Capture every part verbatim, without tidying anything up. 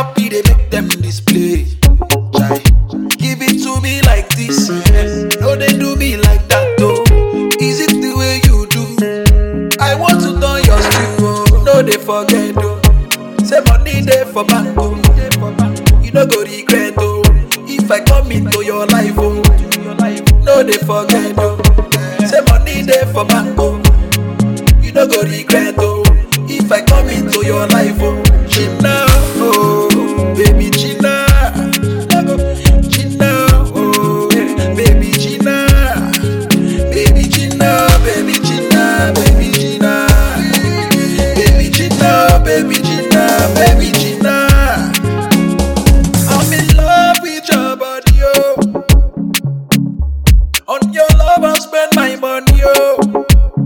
happy, they make them display. Chai. Give it to me like this, yeah. No, they do me like that, though. Is it the way you do? I want to turn your stew, oh. No, they forget, oh. Say money there for bank, oh. You no go regret, oh. If I come into your life, oh. No, they forget, oh. Say money there for bank, oh. You no go regret, oh. If I come into your life, oh. Gina, oh, baby Gina. Gina, oh, baby Gina. Baby Gina, baby Gina, baby Gina. Baby Gina, baby Gina, baby Gina. I'm in love with your body, oh. On your love I'll spend my money, oh.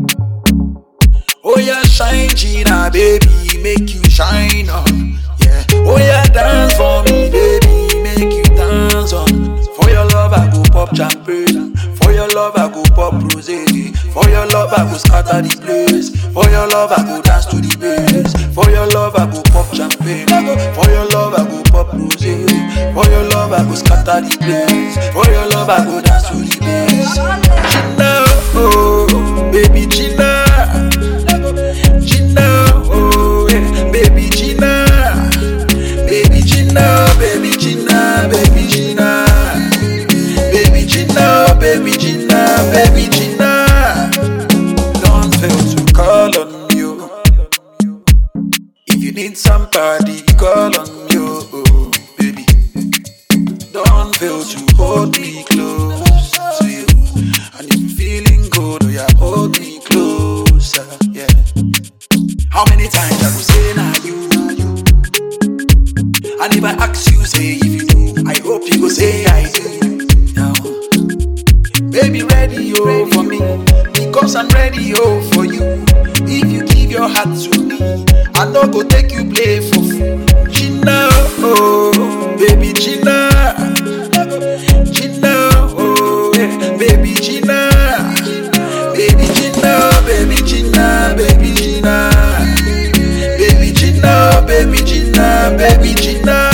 Oh yeah, shine Gina, baby, make you shine on, yeah. Oh yeah, dance for me, baby, make you dance on. For your love I go pop champagne, for your love I go pop rosé, for your love I go scatter the place, for your love I go dance to the bass, for your love I go pop champagne, for your love I go pop rosé, for your love I go scatter the place, for your love I go dance to the bass. Gina, oh, baby Gina. Gina, oh, yeah. Baby Gina. Baby Gina, baby Gina, baby Gina. Baby Gina, baby Gina, baby Gina. Don't fail to call on you. If you need somebody, call on you, oh, baby. Don't fail to hold me close to you. And if you're feeling good, oh yeah, hold me closer, yeah. How many times I go say nah you, nah you? And if I ask you, say if you do, I hope you go say I do. Now, baby, ready, oh, for me, because I'm ready, oh, for you. If you give your heart to me, I don't go take you play for fool. Gina, oh, baby Gina. Gina, oh, yeah. Baby Gina. Baby Gina, baby Gina, baby Gina. Baby Gina, baby Gina, baby Gina.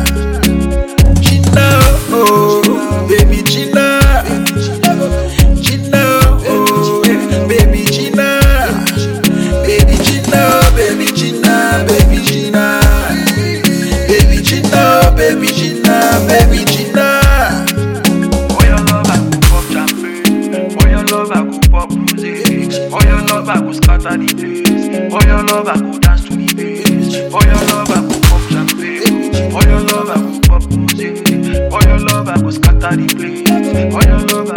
Gina, oh, baby Gina. Gina, oh, yeah. Baby Gina. Baby Gina, baby Gina, baby Gina. Baby Gina, baby Gina, baby Gina. For your love I go pop champagne, for your love I go pop rosé, for your love I go scatter the place, for your love I go dance to the bass, for your love I go pop champagne, for your love I go pop rosé, for your love I go scatter the place, for your love I